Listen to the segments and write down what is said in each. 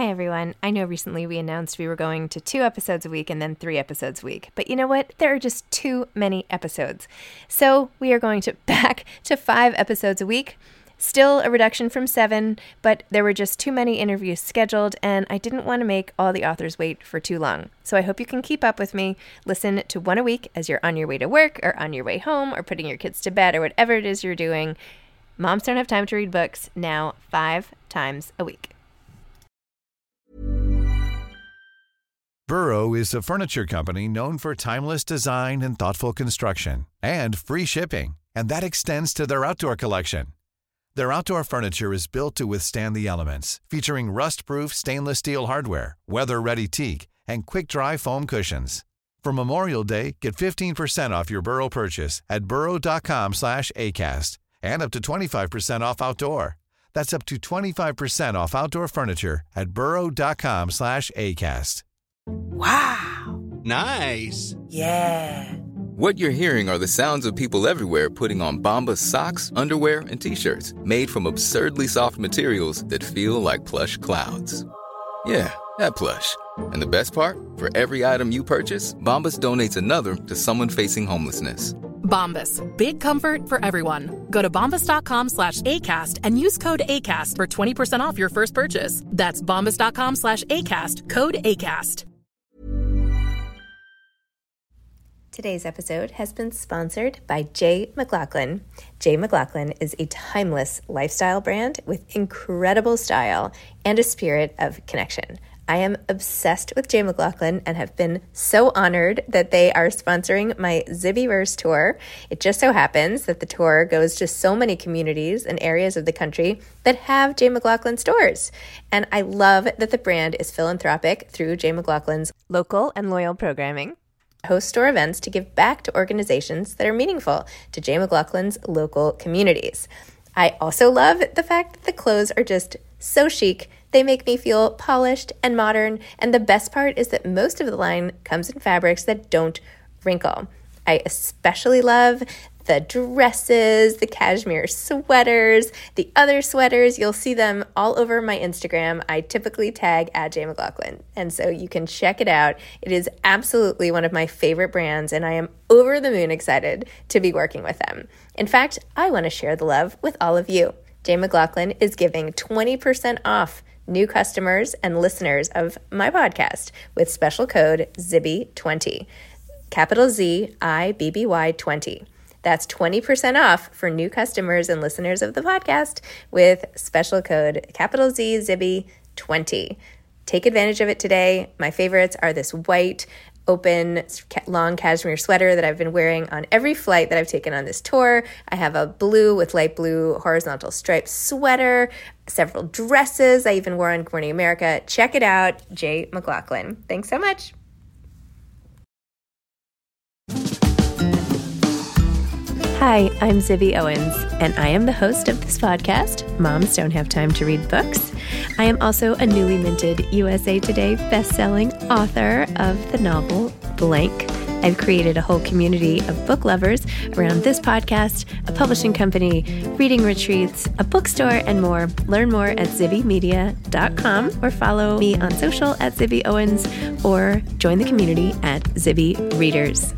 Hi, everyone. I know recently we announced we were going to 2 episodes a week and then 3 episodes a week. But you know what? There are just too many episodes. So we are going back to 5 episodes a week. Still a reduction from 7, but there were just too many interviews scheduled, and I didn't want to make all the authors wait for too long. So I hope you can keep up with me. Listen to 1 a week as you're on your way to work or on your way home or putting your kids to bed or whatever it is you're doing. Moms Don't Have Time to Read Books, now 5 times a week. Burrow is a furniture company known for timeless design and thoughtful construction and free shipping, and that extends to their outdoor collection. Their outdoor furniture is built to withstand the elements, featuring rust-proof stainless steel hardware, weather-ready teak, and quick-dry foam cushions. For Memorial Day, get 15% off your Burrow purchase at burrow.com/ACAST and up to 25% off outdoor. That's up to 25% off outdoor furniture at burrow.com/ACAST. Wow. Nice. Yeah. What you're hearing are the sounds of people everywhere putting on Bombas socks, underwear, and T-shirts made from absurdly soft materials that feel like plush clouds. Yeah, that plush. And the best part? For every item you purchase, Bombas donates another to someone facing homelessness. Bombas. Big comfort for everyone. Go to bombas.com/ACAST and use code ACAST for 20% off your first purchase. That's bombas.com/ACAST. Code ACAST. Today's episode has been sponsored by J. McLaughlin. J. McLaughlin is a timeless lifestyle brand with incredible style and a spirit of connection. I am obsessed with J. McLaughlin and have been so honored that they are sponsoring my Zibbyverse tour. It just so happens that the tour goes to so many communities and areas of the country that have J. McLaughlin stores. And I love that the brand is philanthropic through J. McLaughlin's local and loyal programming. Host store events to give back to organizations that are meaningful to J. McLaughlin's local communities. I also love the fact that the clothes are just so chic. They make me feel polished and modern, and the best part is that most of the line comes in fabrics that don't wrinkle. I especially love the dresses, the cashmere sweaters, the other sweaters. You'll see them all over my Instagram. I typically tag at J. McLaughlin, and so you can check it out. It is absolutely one of my favorite brands, and I am over the moon excited to be working with them. In fact, I want to share the love with all of you. J. McLaughlin is giving 20% off new customers and listeners of my podcast with special code ZIBBY20, capital ZIBBY 20. That's 20% off for new customers and listeners of the podcast with special code capital Z ZIBBY20. Take advantage of it today. My favorites are this white, open, long cashmere sweater that I've been wearing on every flight that I've taken on this tour. I have a blue with light blue horizontal striped sweater, several dresses I even wore on Good Morning America. Check it out, J. McLaughlin. Thanks so much. Hi, I'm Zibby Owens, and I am the host of this podcast, Moms Don't Have Time to Read Books. I am also a newly minted USA Today bestselling author of the novel Blank. I've created a whole community of book lovers around this podcast, a publishing company, reading retreats, a bookstore, and more. Learn more at zibbymedia.com or follow me on social at Zibby Owens or join the community at Zibby Readers.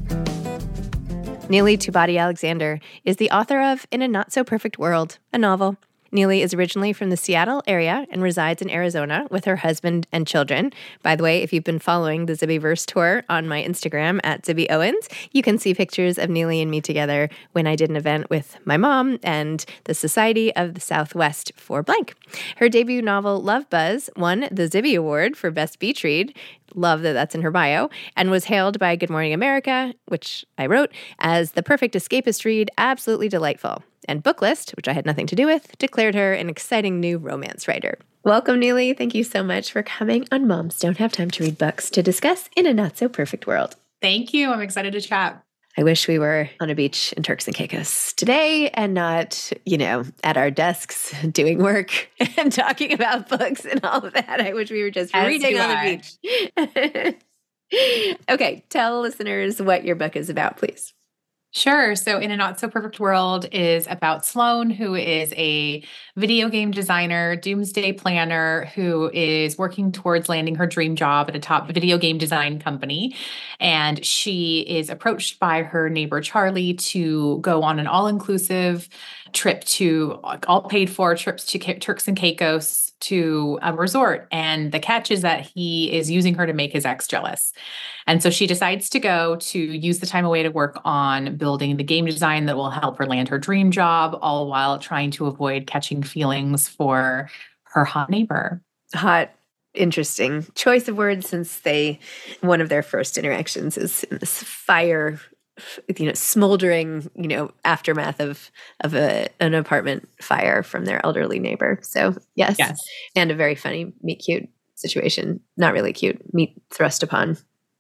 Neely Tubati-Alexander is the author of In a Not So Perfect World, a novel. Neely is originally from the Seattle area and resides in Arizona with her husband and children. By the way, if you've been following the Zibbyverse tour on my Instagram at Zibby Owens, you can see pictures of Neely and me together when I did an event with my mom and the Society of the Southwest for Blank. Her debut novel, Love Buzz, won the Zibby Award for Best Beach Read. Love that that's in her bio, and was hailed by Good Morning America, which I wrote, as the perfect escapist read, absolutely delightful. And Booklist, which I had nothing to do with, declared her an exciting new romance writer. Welcome, Neely. Thank you so much for coming on Moms Don't Have Time to Read Books to discuss In a Not So Perfect World. Thank you. I'm excited to chat. I wish we were on a beach in Turks and Caicos today and not, at our desks doing work and talking about books and all of that. I wish we were just reading on the beach. Okay, tell listeners what your book is about, please. Sure. So, In a Not So Perfect World is about Sloan, who is a video game designer, doomsday planner, who is working towards landing her dream job at a top video game design company. And she is approached by her neighbor, Charlie, to go on an all inclusive trip to all paid for trips to Turks and Caicos to a resort. And the catch is that he is using her to make his ex jealous. And so she decides to go to use the time away to work on building the game design that will help her land her dream job, all while trying to avoid catching feelings for her hot neighbor. Hot, interesting choice of words, since one of their first interactions is in this fire, smoldering, aftermath of an apartment fire from their elderly neighbor. So yes. And a very funny meet cute situation. Not really cute. Meet thrust upon.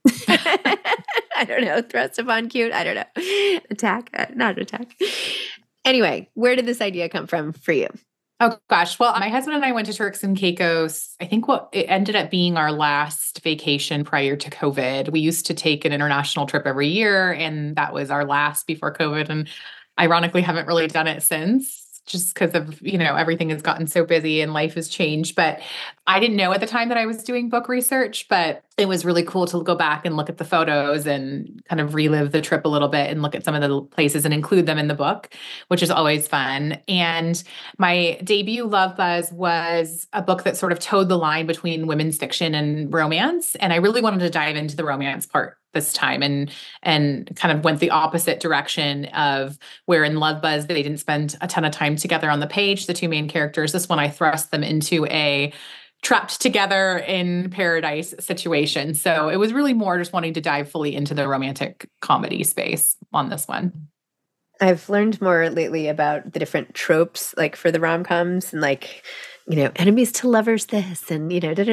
I don't know. Thrust upon cute. I don't know. Attack. Not attack. Anyway, where did this idea come from for you? Oh gosh. Well, my husband and I went to Turks and Caicos. I think it ended up being our last vacation prior to COVID. We used to take an international trip every year, and that was our last before COVID. And ironically, haven't really done it since, just because of, everything has gotten so busy and life has changed. But I didn't know at the time that I was doing book research, but it was really cool to go back and look at the photos and kind of relive the trip a little bit and look at some of the places and include them in the book, which is always fun. And my debut, Love Buzz, was a book that sort of towed the line between women's fiction and romance. And I really wanted to dive into the romance part this time and kind of went the opposite direction of where in Love Buzz, they didn't spend a ton of time together on the page, the two main characters. This one, I thrust them into a trapped together in paradise situation. So it was really more just wanting to dive fully into the romantic comedy space on this one. I've learned more lately about the different tropes, like for the rom-coms, and enemies to lovers this, and,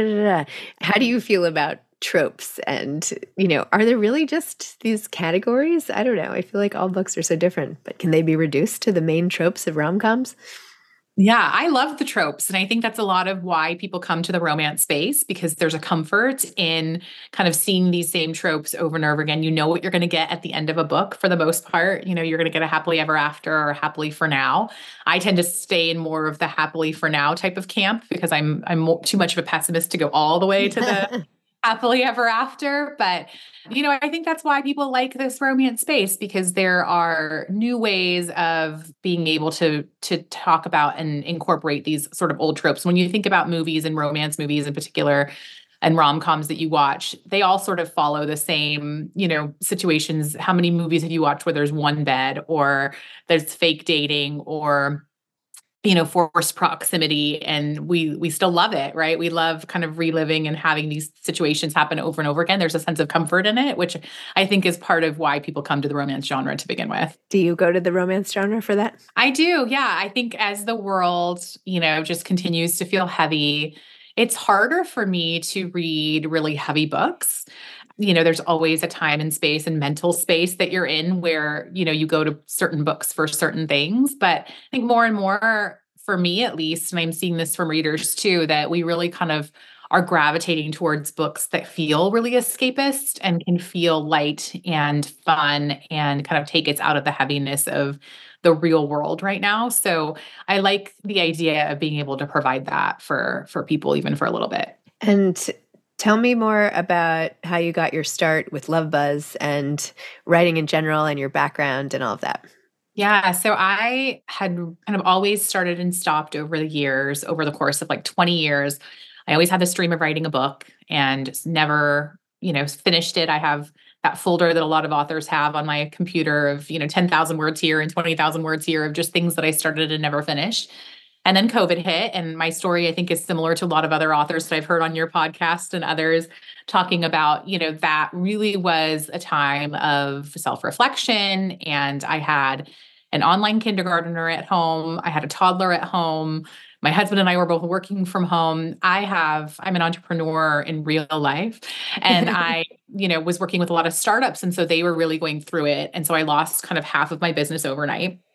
How do you feel about tropes? And, are there really just these categories? I don't know. I feel like all books are so different, but can they be reduced to the main tropes of rom-coms? Yeah, I love the tropes. And I think that's a lot of why people come to the romance space, because there's a comfort in kind of seeing these same tropes over and over again. You know what you're going to get at the end of a book for the most part. You're going to get a happily ever after or happily for now. I tend to stay in more of the happily for now type of camp because I'm too much of a pessimist to go all the way to the happily ever after. But, I think that's why people like this romance space, because there are new ways of being able to talk about and incorporate these sort of old tropes. When you think about movies and romance movies in particular, and rom-coms that you watch, they all sort of follow the same, situations. How many movies have you watched where there's one bed, or there's fake dating, or forced proximity, and we still love it, right? We love kind of reliving and having these situations happen over and over again. There's a sense of comfort in it, which I think is part of why people come to the romance genre to begin with. Do you go to the romance genre for that? I do. Yeah. I think as the world, just continues to feel heavy, it's harder for me to read really heavy books. There's always a time and space and mental space that you're in where, you go to certain books for certain things. But I think more and more, for me at least, and I'm seeing this from readers too, that we really kind of are gravitating towards books that feel really escapist and can feel light and fun and kind of take us out of the heaviness of the real world right now. So I like the idea of being able to provide that for people, even for a little bit. And tell me more about how you got your start with Love Buzz and writing in general and your background and all of that. Yeah. So I had kind of always started and stopped over the years, over the course of like 20 years. I always had this dream of writing a book and just never, finished it. I have that folder that a lot of authors have on my computer of, 10,000 words here and 20,000 words here of just things that I started and never finished. And then COVID hit, and my story, I think, is similar to a lot of other authors that I've heard on your podcast and others talking about, that really was a time of self-reflection. And I had an online kindergartner at home. I had a toddler at home. My husband and I were both working from home. I'm an entrepreneur in real life. And I, was working with a lot of startups. And so they were really going through it. And so I lost kind of half of my business overnight.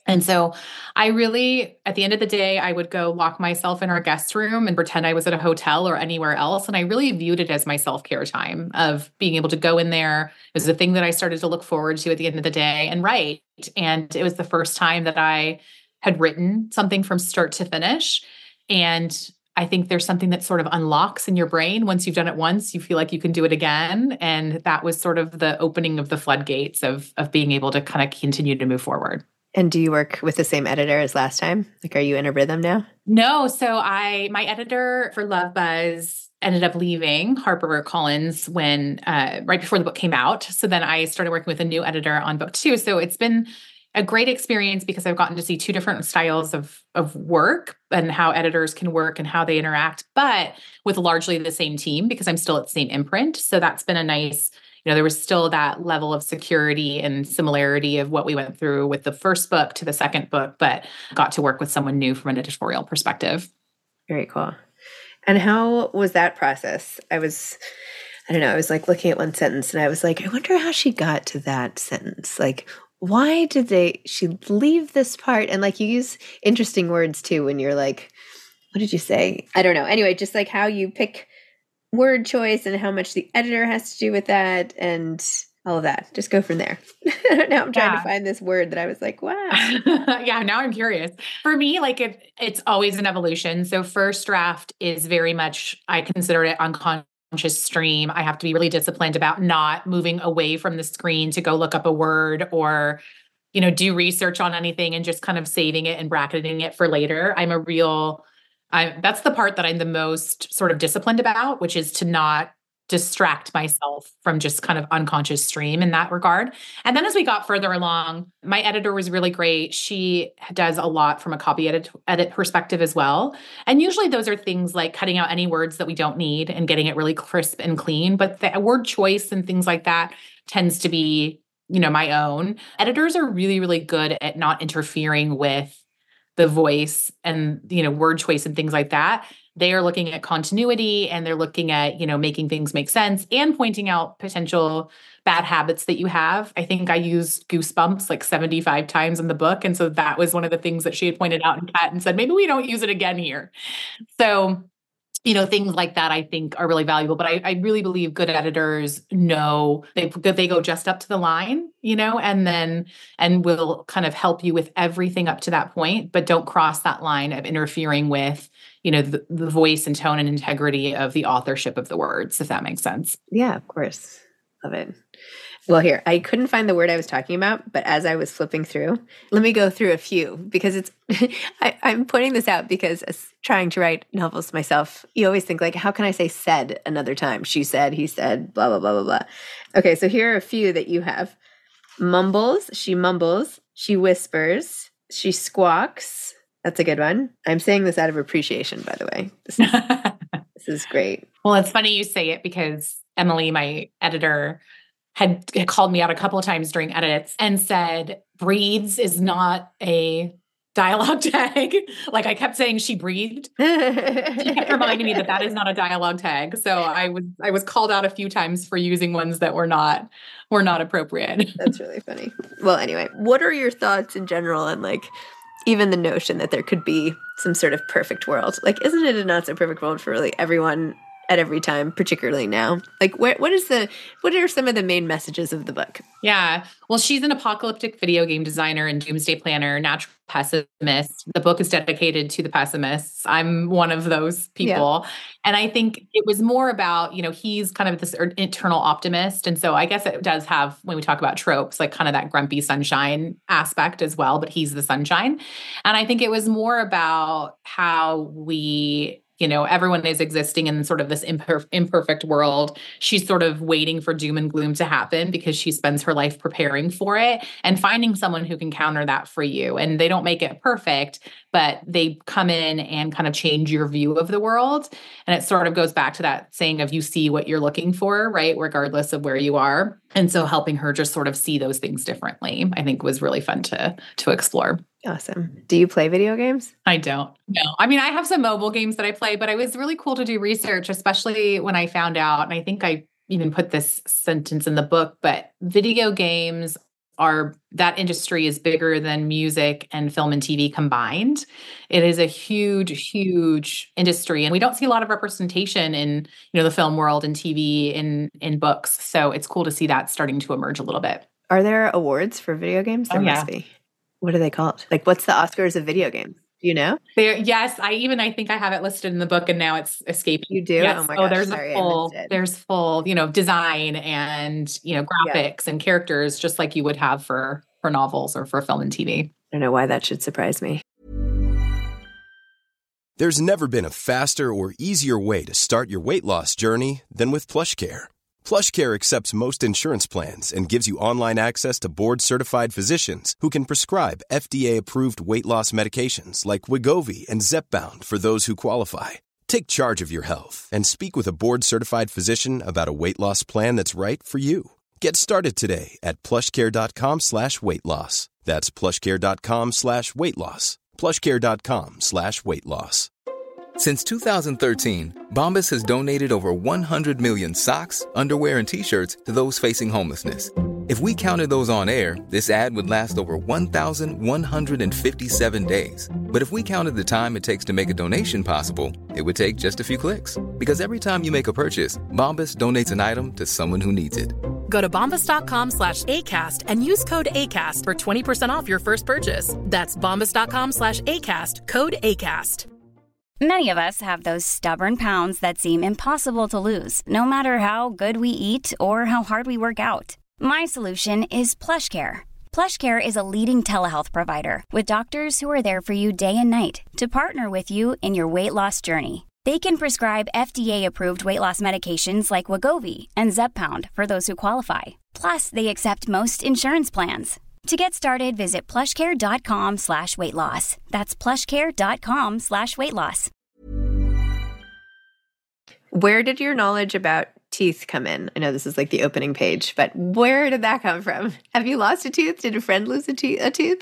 And so I really, at the end of the day, I would go lock myself in our guest room and pretend I was at a hotel or anywhere else. And I really viewed it as my self-care time of being able to go in there. It was the thing that I started to look forward to at the end of the day and write. And it was the first time that I had written something from start to finish. And I think there's something that sort of unlocks in your brain. Once you've done it once, you feel like you can do it again. And that was sort of the opening of the floodgates of being able to kind of continue to move forward. And do you work with the same editor as last time? Like, are you in a rhythm now? No. So my editor for Love Buzz ended up leaving HarperCollins when, right before the book came out. So then I started working with a new editor on book 2. So it's been a great experience because I've gotten to see 2 different styles of work and how editors can work and how they interact, but with largely the same team because I'm still at the same imprint. So that's been a nice, there was still that level of security and similarity of what we went through with the first book to the second book, but got to work with someone new from an editorial perspective. Very cool. And how was that process? I was like looking at one sentence and I was like, I wonder how she got to that sentence. Like, why did she leave this part? And like, you use interesting words too when you're like, what did you say? I don't know. Anyway, just like how you pick word choice and how much the editor has to do with that and all of that. Just go from there. Now I'm trying to find this word that I was like, wow. Yeah, now I'm curious. For me, like it's always an evolution. So first draft is very much, I consider it unconscious stream. I have to be really disciplined about not moving away from the screen to go look up a word or, do research on anything and just kind of saving it and bracketing it for later. That's the part that I'm the most sort of disciplined about, which is to not distract myself from just kind of unconscious stream in that regard. And then as we got further along, my editor was really great. She does a lot from a copy edit perspective as well. And usually those are things like cutting out any words that we don't need and getting it really crisp and clean. But the word choice and things like that tends to be, my own. Editors are really, really good at not interfering with the voice and, word choice and things like that. They are looking at continuity and they're looking at, making things make sense and pointing out potential bad habits that you have. I think I used goosebumps like 75 times in the book. And so that was one of the things that she had pointed out in Cat and said, maybe we don't use it again here. So, things like that I think are really valuable. But I really believe good editors know they go just up to the line, and will kind of help you with everything up to that point, but don't cross that line of interfering with, the voice and tone and integrity of the authorship of the words, if that makes sense. Yeah, of course. Love it. Well, here, I couldn't find the word I was talking about, but as I was flipping through, let me go through a few because it's, I'm pointing this out because as trying to write novels myself, you always think like, how can I say said another time? She said, he said, blah, blah, blah, blah, blah. Okay, so here are a few that you have. Mumbles, she whispers, she squawks. That's a good one. I'm saying this out of appreciation, by the way. This is great. Well, it's funny you say it because Emily, my editor, had called me out a couple of times during edits and said, breathes is not a dialogue tag. Like I kept saying she breathed. She kept reminding me that is not a dialogue tag. So I was called out a few times for using ones that were not appropriate. That's really funny. Well, anyway, what are your thoughts in general on like even the notion that there could be some sort of perfect world? Like, isn't it a not so perfect world for really everyone at every time, particularly now? Like, what are some of the main messages of the book? Yeah. Well, she's an apocalyptic video game designer and doomsday planner, natural pessimist. The book is dedicated to the pessimists. I'm one of those people. Yeah. And I think it was more about, he's kind of this internal optimist. And so I guess it does have, when we talk about tropes, like kind of that grumpy sunshine aspect as well, but he's the sunshine. And I think it was more about how we, everyone is existing in sort of this imperfect world. She's sort of waiting for doom and gloom to happen because she spends her life preparing for it and finding someone who can counter that for you. And they don't make it perfect, but they come in and kind of change your view of the world. And it sort of goes back to that saying of you see what you're looking for, right? Regardless of where you are. And so helping her just sort of see those things differently, I think was really fun to explore. Awesome. Do you play video games? I don't. No. I mean, I have some mobile games that I play, but it was really cool to do research, especially when I found out, and I think I even put this sentence in the book, but video games that industry is bigger than music and film and TV combined. It is a huge, huge industry. And we don't see a lot of representation in, the film world and TV in books. So it's cool to see that starting to emerge a little bit. Are there awards for video games? There must be. What are they called? Like, what's the Oscars of video games? Do you know? Yes, I think I have it listed in the book, and now it's escaping. You do? Yes. Oh my gosh! There's full, design and graphics and characters, just like you would have for novels or for film and TV. I don't know why that should surprise me. There's never been a faster or easier way to start your weight loss journey than with PlushCare. PlushCare accepts most insurance plans and gives you online access to board-certified physicians who can prescribe FDA-approved weight loss medications like Wegovy and Zepbound for those who qualify. Take charge of your health and speak with a board-certified physician about a weight loss plan that's right for you. Get started today at plushcare.com/weight-loss. That's plushcare.com/weight-loss. plushcare.com/weight-loss. Since 2013, Bombas has donated over 100 million socks, underwear, and T-shirts to those facing homelessness. If we counted those on air, this ad would last over 1,157 days. But if we counted the time it takes to make a donation possible, it would take just a few clicks. Because every time you make a purchase, Bombas donates an item to someone who needs it. Go to bombas.com/ACAST and use code ACAST for 20% off your first purchase. That's bombas.com/ACAST, code ACAST. Many of us have those stubborn pounds that seem impossible to lose, no matter how good we eat or how hard we work out. My solution is PlushCare. PlushCare is a leading telehealth provider with doctors who are there for you day and night to partner with you in your weight loss journey. They can prescribe FDA-approved weight loss medications like Wegovy and Zepbound for those who qualify. Plus, they accept most insurance plans. To get started, visit plushcare.com/weight-loss. That's plushcare.com/weight-loss. Where did your knowledge about teeth come in? I know this is like the opening page, but where did that come from? Have you lost a tooth? Did a friend lose a tooth?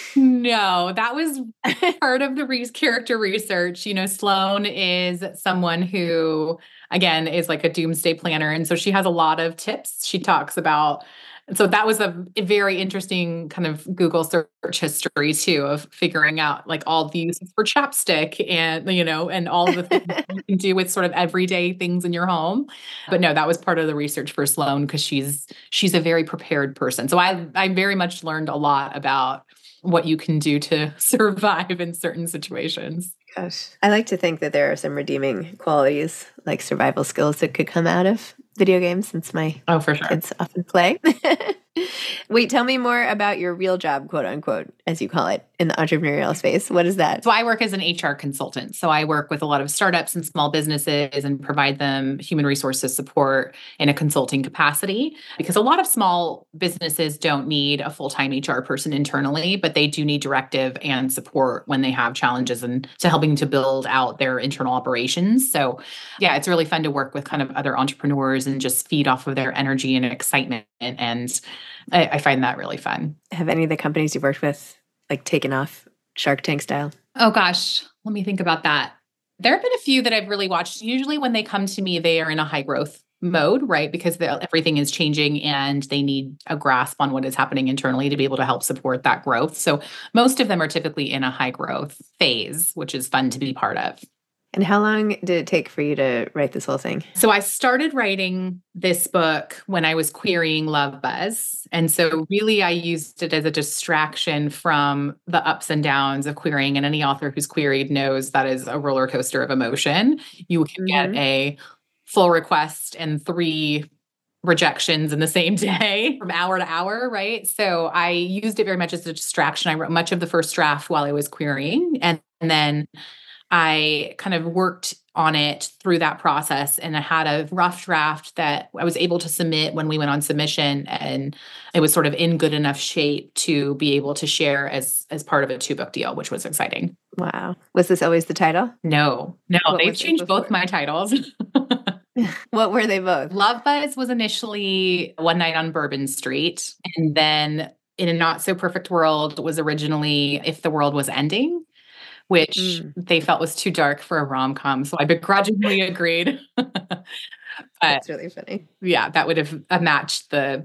No, that was part of the character research. Sloane is someone who, again, is like a doomsday planner. And so she has a lot of tips she talks about. And so that was a very interesting kind of Google search history too, of figuring out like all the uses for chapstick and, and all of the things you can do with sort of everyday things in your home. But no, that was part of the research for Sloane because she's a very prepared person. So I very much learned a lot about what you can do to survive in certain situations. Gosh, I like to think that there are some redeeming qualities like survival skills that could come out of video games since my for sure. kids often play. Wait, tell me more about your real job, quote unquote, as you call it, in the entrepreneurial space. What is that? So I work as an HR consultant. So I work with a lot of startups and small businesses and provide them human resources support in a consulting capacity, because a lot of small businesses don't need a full-time HR person internally, but they do need directive and support when they have challenges and to helping to build out their internal operations. So yeah, it's really fun to work with kind of other entrepreneurs and just feed off of their energy and excitement. And I find that really fun. Have any of the companies you've worked with like taken off Shark Tank style? Oh gosh, let me think about that. There have been a few that I've really watched. Usually when they come to me, they are in a high growth mode, right? Because everything is changing and they need a grasp on what is happening internally to be able to help support that growth. So most of them are typically in a high growth phase, which is fun to be part of. And how long did it take for you to write this whole thing? So I started writing this book when I was querying Love Buzz. And so really I used it as a distraction from the ups and downs of querying. And any author who's queried knows that is a roller coaster of emotion. You can get a full request and 3 rejections in the same day from hour to hour, right? So I used it very much as a distraction. I wrote much of the first draft while I was querying. And then I kind of worked on it through that process, and I had a rough draft that I was able to submit when we went on submission, and it was sort of in good enough shape to be able to share as part of a 2-book deal, which was exciting. Wow. Was this always the title? No, they've changed both my titles. What were they both? Love Buzz was initially One Night on Bourbon Street, and then In a Not So Perfect World was originally If the World Was Ending, which they felt was too dark for a rom-com. So I begrudgingly agreed. That's really funny. Yeah, that would have matched the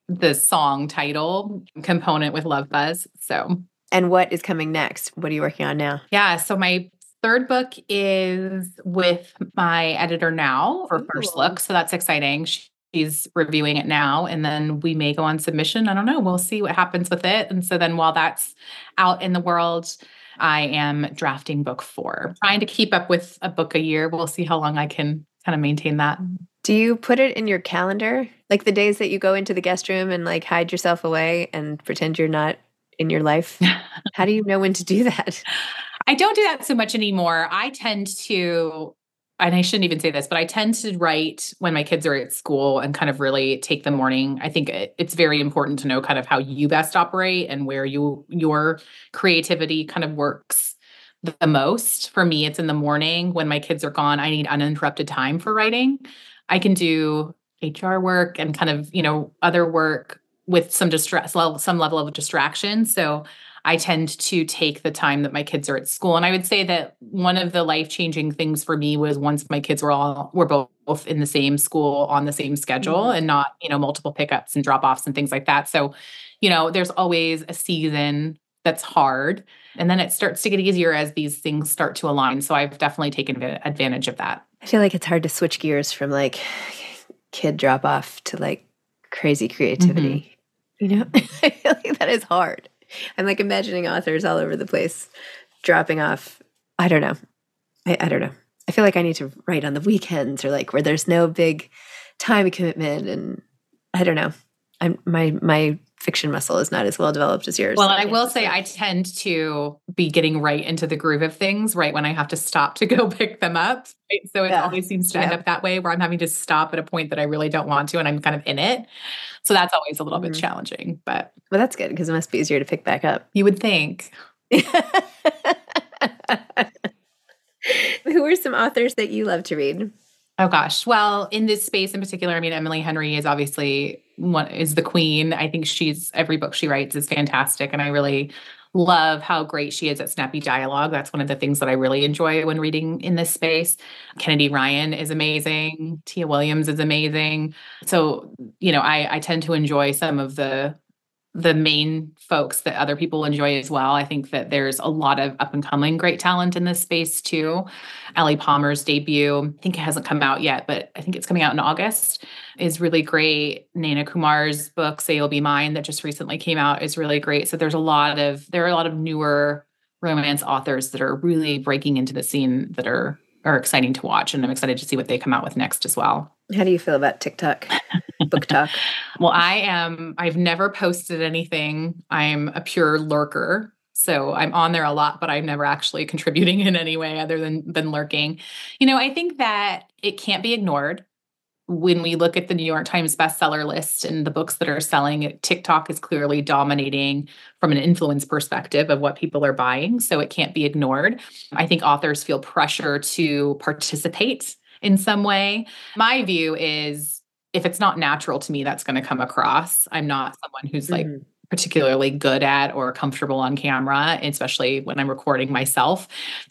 the song title component with Love Buzz. So, and what is coming next? What are you working on now? yeah. So my third book is with my editor now for First Look. So that's exciting. She's reviewing it now, and then we may go on submission. I don't know. We'll see what happens with it. And so then while that's out in the world, I am drafting book 4, trying to keep up with a book a year. We'll see how long I can kind of maintain that. Do you put it in your calendar? Like the days that you go into the guest room and like hide yourself away and pretend you're not in your life? How do you know when to do that? I don't do that so much anymore. I tend to, and I shouldn't even say this, but I tend to write when my kids are at school and kind of really take the morning. I think it's very important to know kind of how you best operate and where your creativity kind of works the most. For me, it's in the morning when my kids are gone. I need uninterrupted time for writing. I can do HR work and kind of, other work with some level of distraction. So I tend to take the time that my kids are at school. And I would say that one of the life-changing things for me was once my kids were both in the same school on the same schedule and not, multiple pickups and drop-offs and things like that. So, there's always a season that's hard. And then it starts to get easier as these things start to align. So I've definitely taken advantage of that. I feel like it's hard to switch gears from like kid drop-off to like crazy creativity. I feel like that is hard. I'm like imagining authors all over the place dropping off. I don't know. I don't know. I feel like I need to write on the weekends or like where there's no big time commitment. And I don't know. My fiction muscle is not as well developed as yours. Well, I will say I tend to be getting right into the groove of things right when I have to stop to go pick them up. Right? So it always seems to end up that way where I'm having to stop at a point that I really don't want to and I'm kind of in it. So that's always a little bit challenging, but. Well, that's good because it must be easier to pick back up. You would think. Who are some authors that you love to read? Oh gosh. Well, in this space in particular, I mean, Emily Henry is obviously is the queen. I think every book she writes is fantastic. And I really love how great she is at snappy dialogue. That's one of the things that I really enjoy when reading in this space. Kennedy Ryan is amazing. Tia Williams is amazing. So, I tend to enjoy some of the main folks that other people enjoy as well. I think that there's a lot of up and coming great talent in this space too. Ellie Palmer's debut, I think it hasn't come out yet, but I think it's coming out in August, is really great. Naina Kumar's book, Say You'll Be Mine, that just recently came out, is really great. So there are a lot of newer romance authors that are really breaking into the scene that are exciting to watch. And I'm excited to see what they come out with next as well. How do you feel about TikTok, book talk? Well, I've never posted anything. I'm a pure lurker. So I'm on there a lot, but I'm never actually contributing in any way other than lurking. I think that it can't be ignored. When we look at the New York Times bestseller list and the books that are selling, TikTok is clearly dominating from an influence perspective of what people are buying. So it can't be ignored. I think authors feel pressure to participate in some way. My view is if it's not natural to me, that's going to come across. I'm not someone who's like particularly good at or comfortable on camera, especially when I'm recording myself.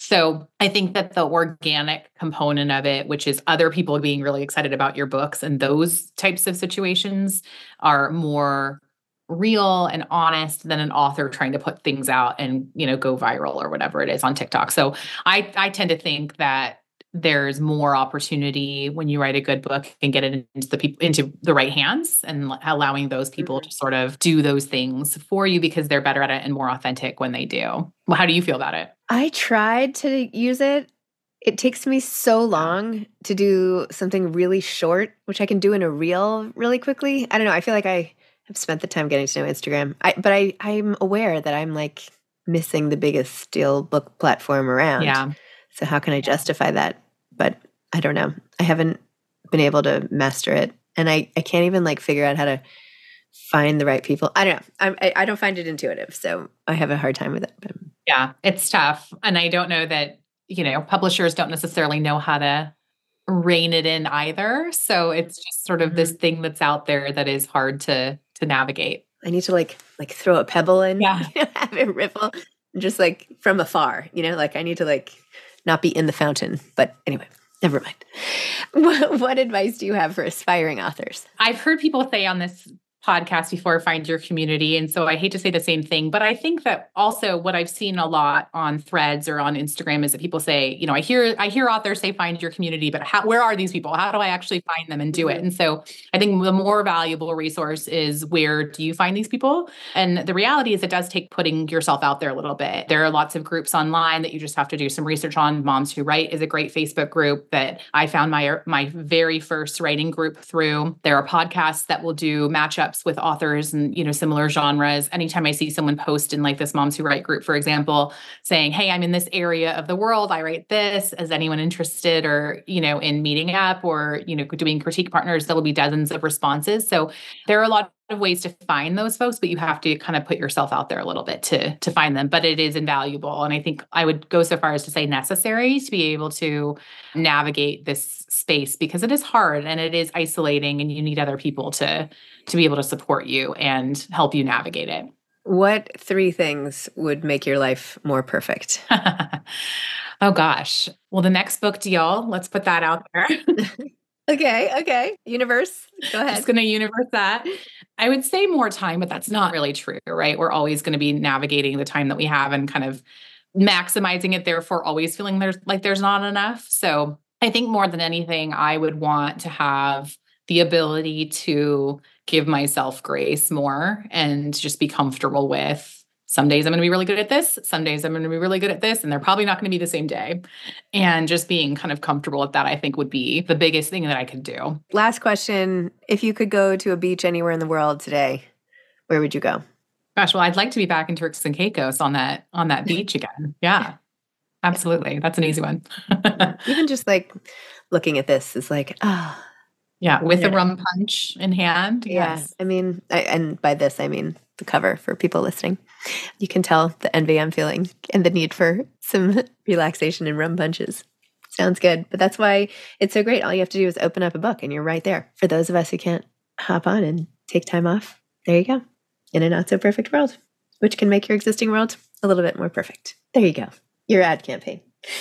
So I think that the organic component of it, which is other people being really excited about your books and those types of situations, are more real and honest than an author trying to put things out and, go viral or whatever it is on TikTok. So I tend to think that there's more opportunity when you write a good book and get it into the right hands and allowing those people to sort of do those things for you because they're better at it and more authentic when they do. Well, how do you feel about it? I tried to use it. It takes me so long to do something really short, which I can do in a reel really quickly. I don't know. I feel like I have spent the time getting to know Instagram, but I'm aware that I'm like missing the biggest steel book platform around. Yeah. So how can I justify that? But I don't know. I haven't been able to master it. And I can't even like figure out how to find the right people. I don't know. I don't find it intuitive. So I have a hard time with it. But. Yeah, it's tough. And I don't know that, publishers don't necessarily know how to rein it in either. So it's just sort of this thing that's out there that is hard to navigate. I need to like throw a pebble in, have it ripple just like from afar, like I need to like not be in the fountain. But anyway, never mind. What advice do you have for aspiring authors? I've heard people say on this podcast before, Find Your Community. And so I hate to say the same thing, but I think that also what I've seen a lot on Threads or on Instagram is that people say, I hear authors say, find your community, but where are these people? How do I actually find them and do it? And so I think the more valuable resource is, where do you find these people? And the reality is it does take putting yourself out there a little bit. There are lots of groups online that you just have to do some research on. Moms Who Write is a great Facebook group that I found my very first writing group through. There are podcasts that will do matchups with authors and, similar genres. Anytime I see someone post in like this Moms Who Write group, for example, saying, hey, I'm in this area of the world, I write this, is anyone interested, or, in meeting up or, doing critique partners, there will be dozens of responses. So there are a lot of ways to find those folks, but you have to kind of put yourself out there a little bit to find them. But it is invaluable. And I think I would go so far as to say necessary to be able to navigate this space, because it is hard and it is isolating, and you need other people to be able to support you and help you navigate it. What 3 things would make your life more perfect? Oh gosh. Well, the next book deal, let's put that out there. Okay. Universe, go ahead. Just going to universe that. I would say more time, but that's not really true, right? We're always going to be navigating the time that we have and kind of maximizing it, therefore always feeling there's not enough. So I think more than anything, I would want to have the ability to give myself grace more and just be comfortable with, some days I'm going to be really good at this, some days I'm going to be really good at this, and they're probably not going to be the same day. And just being kind of comfortable with that, I think, would be the biggest thing that I could do. Last question. If you could go to a beach anywhere in the world today, where would you go? Gosh, well, I'd like to be back in Turks and Caicos on that beach again. Yeah, absolutely. That's an easy one. Even just like looking at this is like, yeah, with a rum punch in hand. Yeah. Yes. I mean, and by this, I mean the cover for people listening. You can tell the envy I'm feeling and the need for some relaxation and rum punches. Sounds good. But that's why it's so great. All you have to do is open up a book and you're right there. For those of us who can't hop on and take time off, there you go. In a not so perfect world, which can make your existing world a little bit more perfect. There you go. Your ad campaign.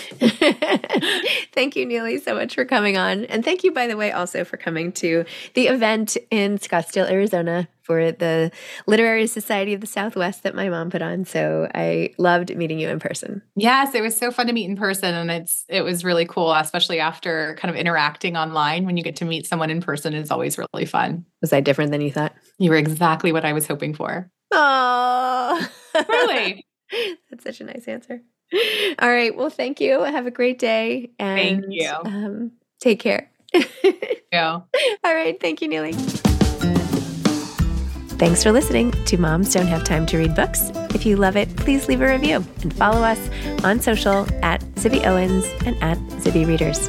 Thank you, Neely, so much for coming on. And thank you, by the way, also for coming to the event in Scottsdale, Arizona for the Literary Society of the Southwest that my mom put on. So I loved meeting you in person. Yes, it was so fun to meet in person. And it was really cool, especially after kind of interacting online. When you get to meet someone in person, it's always really fun. Was I different than you thought? You were exactly what I was hoping for. Oh, really? That's such a nice answer. All right. Well, thank you. Have a great day. And thank you. Take care. Yeah. All right. Thank you, Neely. Thanks for listening to Moms Don't Have Time to Read Books. If you love it, please leave a review and follow us on social at Zibby Owens and at Zibby Readers.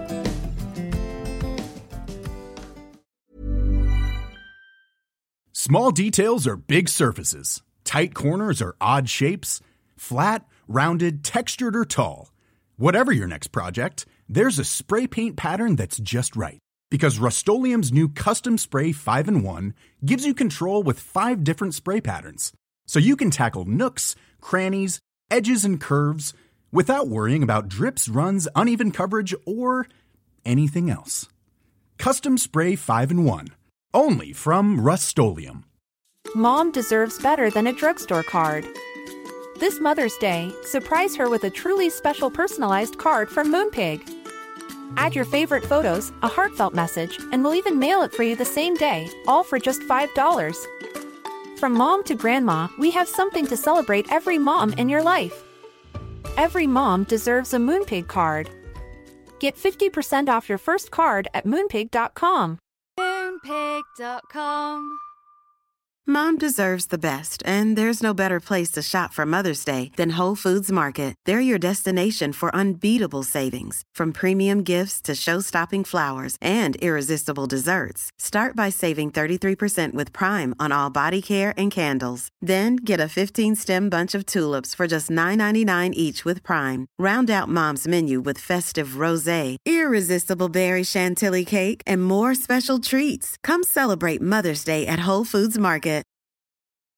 Small details are big surfaces. Tight corners are odd shapes. Flat, rounded, textured, or tall. Whatever your next project, there's a spray paint pattern that's just right. Because Rust-Oleum's new Custom Spray 5-in-1 gives you control with 5 different spray patterns. So you can tackle nooks, crannies, edges, and curves without worrying about drips, runs, uneven coverage, or anything else. Custom Spray 5-in-1. Only from Rust-Oleum. Mom deserves better than a drugstore card. This Mother's Day, surprise her with a truly special personalized card from Moonpig. Add your favorite photos, a heartfelt message, and we'll even mail it for you the same day, all for just $5. From mom to grandma, we have something to celebrate every mom in your life. Every mom deserves a Moonpig card. Get 50% off your first card at moonpig.com. Moonpig.com. Mom deserves the best, and there's no better place to shop for Mother's Day than Whole Foods Market. They're your destination for unbeatable savings, from premium gifts to show-stopping flowers and irresistible desserts. Start by saving 33% with Prime on all body care and candles. Then get a 15-stem bunch of tulips for just $9.99 each with Prime. Round out Mom's menu with festive rosé, irresistible berry chantilly cake, and more special treats. Come celebrate Mother's Day at Whole Foods Market.